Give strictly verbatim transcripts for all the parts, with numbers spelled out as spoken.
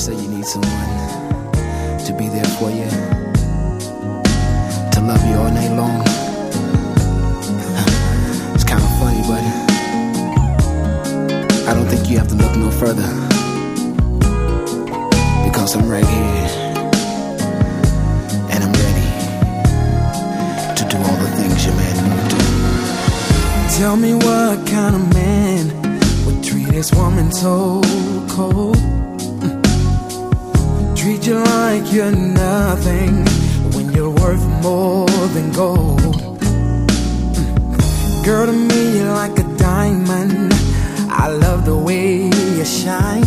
say you need someone to be there for you, to love you all night long. It's kind of funny, but I don't think you have to look no further, because I'm right here, and I'm ready to do all the things your man won't do. Tell me what kind of man would treat his woman so cold, treat you like you're nothing when you're worth more than gold. Girl, to me you're like a diamond, I love the way you shine.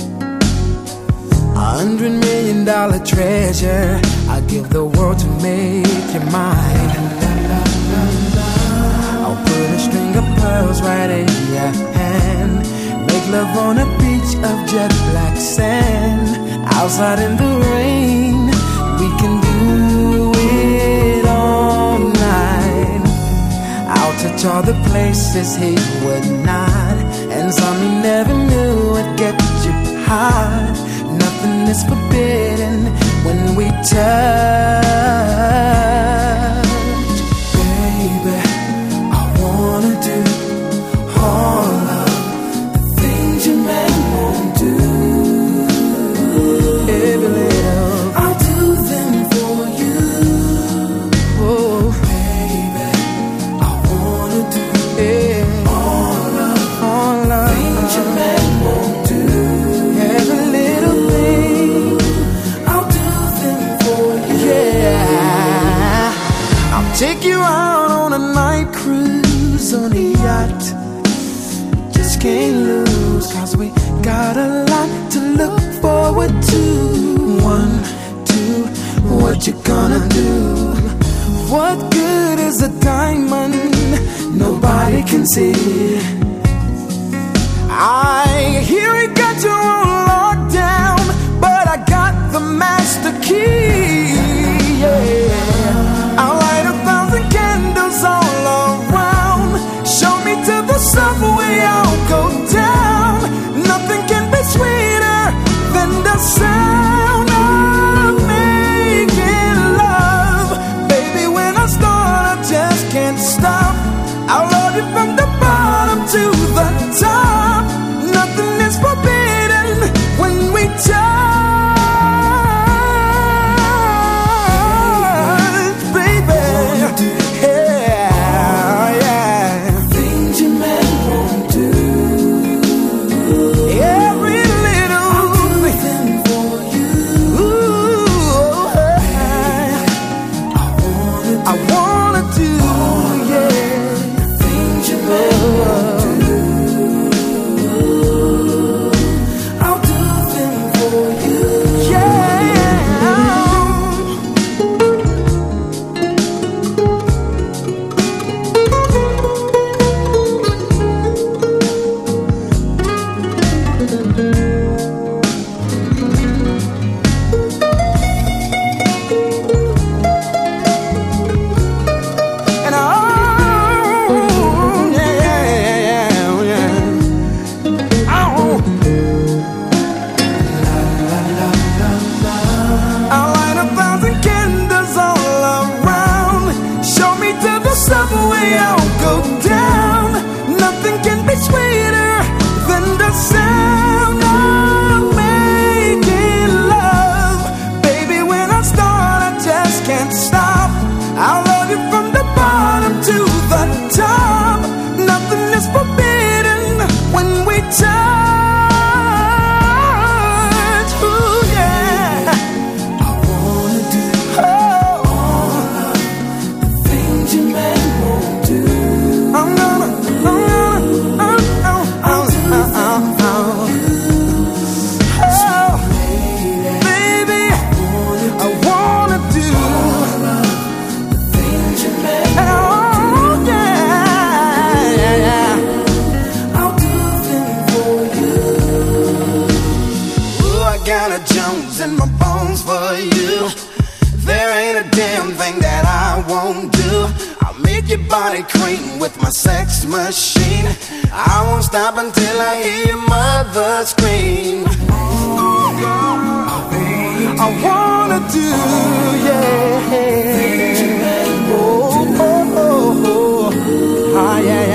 A hundred million dollar treasure, I'd give the world to make you mine. I'll put a string of pearls right in your hand, make love on a beach of jet black sand. Outside in the rain, we can do it all night. I'll touch all the places he would not, and some he never knew would get you hot. Nothing is forbidden when we touch. Baby, I wanna do all of the things your man won't do. Every little, I'll do them for you. Oh, baby, I wanna do yeah. all of all of things your man won't do. Every little thing, I'll do them for you. Yeah, I'll take you out on a night cruise on a yacht. Just can't lose, cause we got a lot to look forward to. One, two, what you gonna do? What good is a diamond nobody can see? I hear he got you on lockdown, but I got the master key. Yeah, I'll light a thousand candles all around. Show me to the subway, I'll go down. Nothing can be sweeter than the sound of making love. Baby, when I start, I just can't stop. I'll love you from the bottom to the top. Nothing is forbidden when we touch, baby. Yeah, yeah. Things your man won't do. Every little, I'll do them for you. Ooh, baby, I wanna do, I wanna do yeah. Things your man won't do. I'll do them for you. Yeah. And oh, yeah, yeah, yeah, yeah. Oh. I'll light a thousand candles all around. Show me to the subway, I'll go down. Nothing can be sweeter than the sound of making love. Baby, when I start, I just can't stop. I'll love you from the bottom to the top. Nothing is forbidden when we touch. Ooh, yeah. I wanna do all of the things your man won't do. I'm gonna, I'm gonna, I'm, I'm, I'm, I'm, I'm, I'm, machine. I won't stop until I hear your mother scream. I wanna do, yeah. Oh, oh, oh, oh. Ah, yeah, yeah.